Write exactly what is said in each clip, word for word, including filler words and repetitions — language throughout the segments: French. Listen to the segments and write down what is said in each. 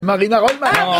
Marina Rollman. Ah,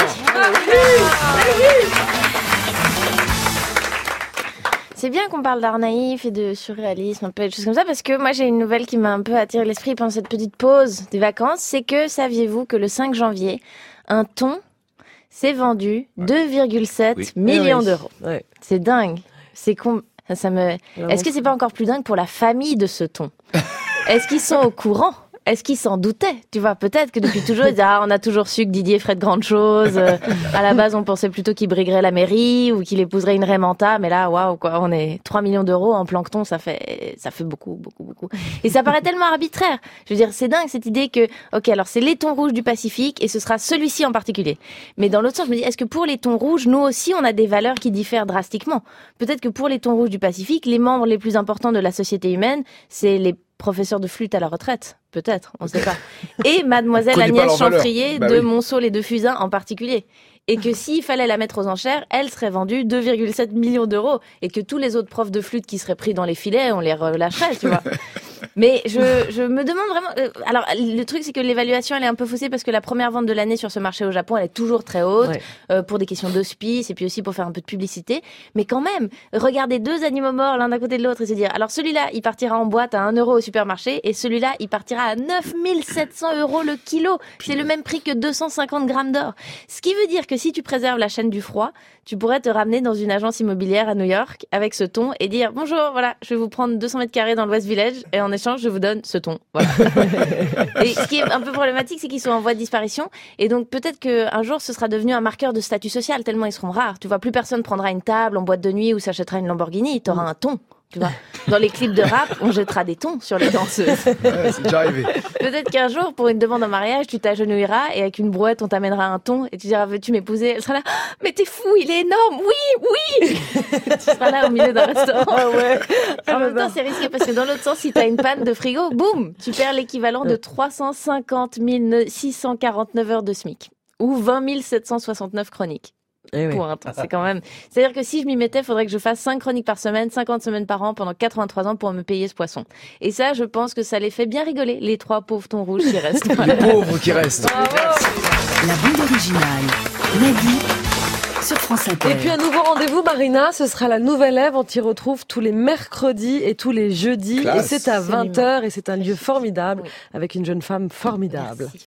c'est bien qu'on parle d'art naïf et de surréalisme, un peu de choses comme ça, parce que moi j'ai une nouvelle qui m'a un peu attiré l'esprit pendant cette petite pause des vacances, c'est que saviez-vous que le cinq janvier, un thon s'est vendu deux virgule sept oui. millions oui. d'euros. Ouais. C'est dingue. C'est con... ça me... Est-ce que c'est pas encore plus dingue pour la famille de ce thon? Est-ce qu'ils sont au courant? Est-ce qu'ils s'en doutaient? Tu vois, peut-être que depuis toujours, ils disaient, ah, on a toujours su que Didier ferait de grandes choses. Euh, à la base, on pensait plutôt qu'il briguerait la mairie ou qu'il épouserait une Raymanta. Mais là, waouh, quoi, on est trois millions d'euros en plancton, ça fait, ça fait beaucoup, beaucoup, beaucoup. Et ça paraît tellement arbitraire. Je veux dire, c'est dingue cette idée que, ok, alors c'est les thons rouges du Pacifique et ce sera celui-ci en particulier. Mais dans l'autre sens, je me dis, est-ce que pour les thons rouges, nous aussi, on a des valeurs qui diffèrent drastiquement? Peut-être que pour les thons rouges du Pacifique, les membres les plus importants de la société humaine, c'est les professeur de flûte à la retraite, peut-être, on ne sait pas. Et mademoiselle Agnès Chanfrier bah de oui. Monceau les Deux Fusains en particulier. Et que s'il fallait la mettre aux enchères, elle serait vendue deux virgule sept millions d'euros. Et que tous les autres profs de flûte qui seraient pris dans les filets, on les relâcherait, tu vois. Mais je, je me demande vraiment... Euh, alors, le truc, c'est que l'évaluation, elle est un peu faussée parce que la première vente de l'année sur ce marché au Japon, elle est toujours très haute, ouais. euh, pour des questions d'hospice et puis aussi pour faire un peu de publicité. Mais quand même, regarder deux animaux morts l'un d'un côté de l'autre et se dire, alors celui-là, il partira en boîte à un euro au supermarché et celui-là, il partira à neuf mille sept cents euros le kilo. C'est le même prix que deux cent cinquante grammes d'or. Ce qui veut dire que si tu préserves la chaîne du froid, tu pourrais te ramener dans une agence immobilière à New York avec ce thon et dire, bonjour, voilà, je vais vous prendre deux cents mètres carrés dans le West Village et en échange, je vous donne ce thon. Voilà. Et ce qui est un peu problématique, c'est qu'ils sont en voie de disparition. Et donc, peut-être qu'un jour, ce sera devenu un marqueur de statut social, tellement ils seront rares. Tu vois, plus personne prendra une table en boîte de nuit ou s'achètera une Lamborghini. T'auras un thon. Tu vois, dans les clips de rap, on jettera des thons sur les danseuses. Ouais, c'est déjà arrivé. Peut-être qu'un jour, pour une demande en mariage, tu t'agenouilleras et avec une brouette, on t'amènera un thon et tu diras, veux-tu m'épouser? Elle sera là, mais t'es fou, il est énorme, oui, oui. Tu seras là au milieu d'un restaurant. Ah ouais. En même temps, c'est risqué parce que dans l'autre sens, si t'as une panne de frigo, boum, tu perds l'équivalent de trois cent cinquante mille six cent quarante-neuf heures de SMIC ou vingt mille sept cent soixante-neuf chroniques. Eh oui. Pour un temps, c'est quand même. C'est-à-dire que si je m'y mettais, il faudrait que je fasse cinq chroniques par semaine, cinquante semaines par an pendant quatre-vingt-trois ans pour me payer ce poisson. Et ça, je pense que ça les fait bien rigoler, les trois pauvres thons rouges qui restent. Les pauvres qui restent. Bravo. La bande originale. Nagui sur France Inter. Et puis un nouveau rendez-vous, Marina, ce sera la Nouvelle Ève. On t'y retrouve tous les mercredis et tous les jeudis. Classe. Et c'est à vingt heures et c'est un lieu formidable, oui. Avec une jeune femme formidable. Merci.